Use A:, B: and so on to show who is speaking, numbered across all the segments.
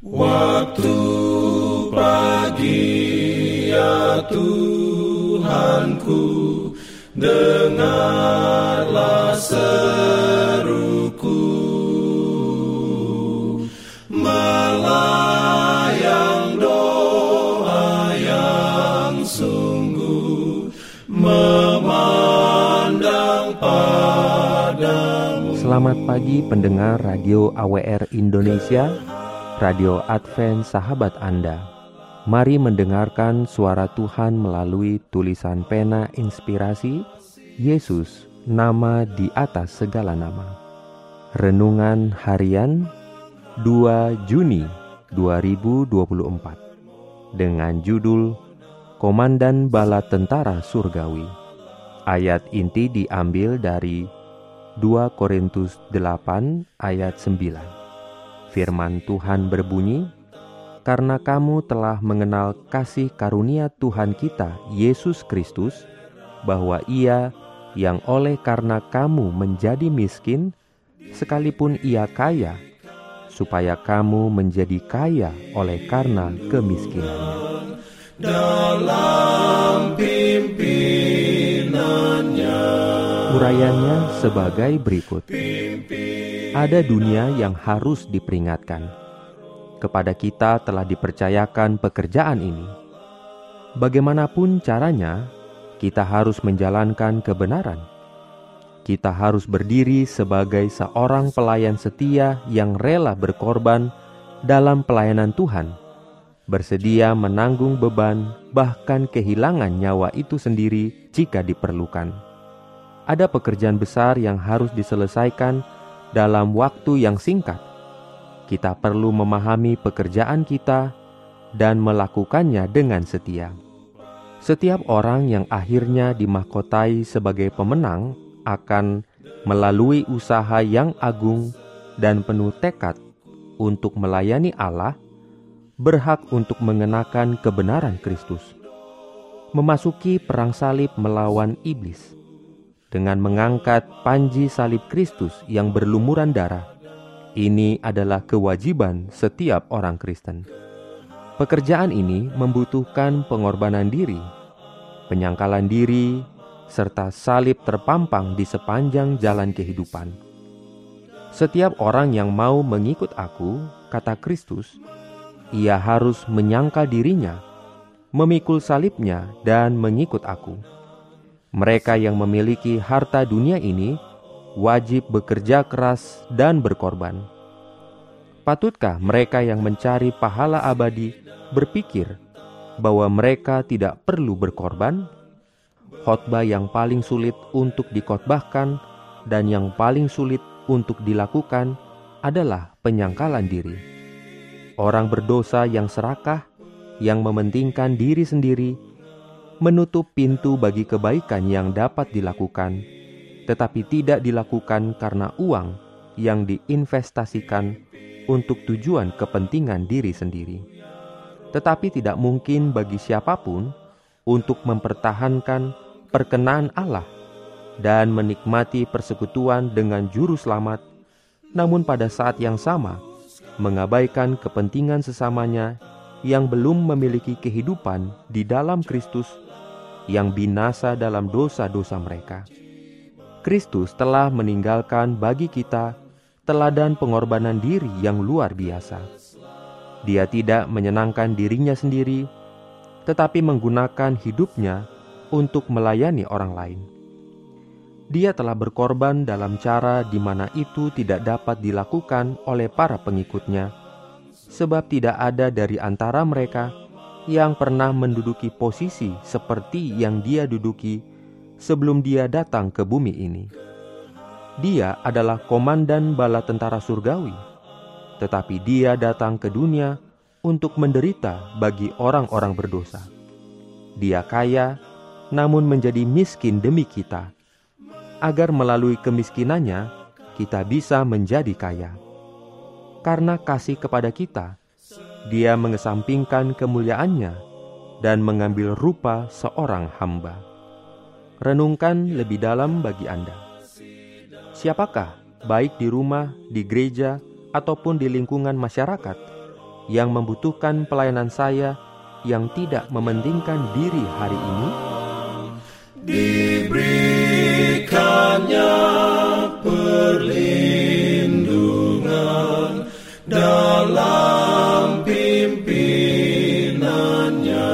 A: Waktu pagi ya Tuhanku, dengarlah seruku, melayang doa yang sungguh, memandang padamu.
B: Selamat pagi pendengar Radio AWR Indonesia, Radio Advent Sahabat Anda. Mari mendengarkan suara Tuhan melalui tulisan pena inspirasi Yesus, nama di atas segala nama. Renungan harian 2 Juni 2024 dengan judul Komandan Bala Tentara Surgawi. Ayat inti diambil dari 2 Korintus 8 ayat 9. Firman Tuhan berbunyi, "Karena kamu telah mengenal kasih karunia Tuhan kita, Yesus Kristus, bahwa Ia yang oleh karena kamu menjadi miskin, sekalipun Ia kaya, supaya kamu menjadi kaya oleh karena kemiskinannya."
A: Dalam pimpinannya.
B: Urayanya sebagai berikut. Ada dunia yang harus diperingatkan. Kepada kita telah dipercayakan pekerjaan ini. Bagaimanapun caranya, kita harus menjalankan kebenaran. Kita harus berdiri sebagai seorang pelayan setia yang rela berkorban dalam pelayanan Tuhan, bersedia menanggung beban, bahkan kehilangan nyawa itu sendiri jika diperlukan. Ada pekerjaan besar yang harus diselesaikan dalam waktu yang singkat. Kita perlu memahami pekerjaan kita dan melakukannya dengan setia. Setiap orang yang akhirnya dimahkotai sebagai pemenang akan melalui usaha yang agung dan penuh tekad untuk melayani Allah, berhak untuk mengenakan kebenaran Kristus, memasuki perang salib melawan iblis. Dengan mengangkat panji salib Kristus yang berlumuran darah, ini adalah kewajiban setiap orang Kristen. Pekerjaan ini membutuhkan pengorbanan diri, penyangkalan diri, serta salib terpampang di sepanjang jalan kehidupan. Setiap orang yang mau mengikut aku, kata Kristus, ia harus menyangkal dirinya, memikul salibnya, dan mengikut aku. Mereka yang memiliki harta dunia ini wajib bekerja keras dan berkorban. Patutkah mereka yang mencari pahala abadi berpikir bahwa mereka tidak perlu berkorban? Khotbah yang paling sulit untuk dikhotbahkan dan yang paling sulit untuk dilakukan adalah penyangkalan diri. Orang berdosa yang serakah, yang mementingkan diri sendiri, menutup pintu bagi kebaikan yang dapat dilakukan, tetapi tidak dilakukan karena uang yang diinvestasikan untuk tujuan kepentingan diri sendiri. Tetapi tidak mungkin bagi siapapun untuk mempertahankan perkenan Allah dan menikmati persekutuan dengan juru selamat, namun pada saat yang sama mengabaikan kepentingan sesamanya yang belum memiliki kehidupan di dalam Kristus, yang binasa dalam dosa-dosa mereka. Kristus telah meninggalkan bagi kita teladan pengorbanan diri yang luar biasa. Dia tidak menyenangkan dirinya sendiri, tetapi menggunakan hidupnya untuk melayani orang lain. Dia telah berkorban dalam cara di mana itu tidak dapat dilakukan oleh para pengikutnya, sebab tidak ada dari antara mereka yang pernah menduduki posisi seperti yang dia duduki sebelum dia datang ke bumi ini. Dia adalah komandan bala tentara surgawi, tetapi dia datang ke dunia untuk menderita bagi orang-orang berdosa. Dia kaya, namun menjadi miskin demi kita, agar melalui kemiskinannya kita bisa menjadi kaya. Karena kasih kepada kita, Dia mengesampingkan kemuliaannya dan mengambil rupa seorang hamba. Renungkan lebih dalam bagi Anda. Siapakah, baik di rumah, di gereja, ataupun di lingkungan masyarakat, yang membutuhkan pelayanan saya yang tidak mementingkan diri hari ini,
A: diberikannya perlindungan dalam pimpinannya.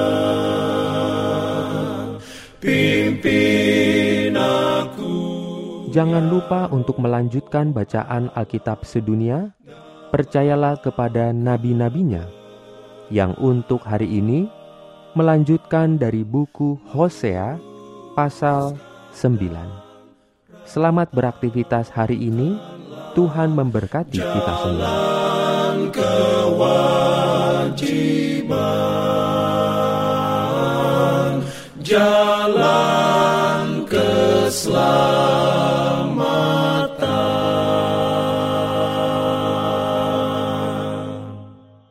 A: Pimpin aku.
B: Jangan lupa untuk melanjutkan bacaan Alkitab sedunia. Percayalah kepada nabi-nabinya yang untuk hari ini melanjutkan dari buku Hosea pasal 9. Selamat beraktivitas hari ini. Tuhan memberkati kita semua.
A: Kewajiban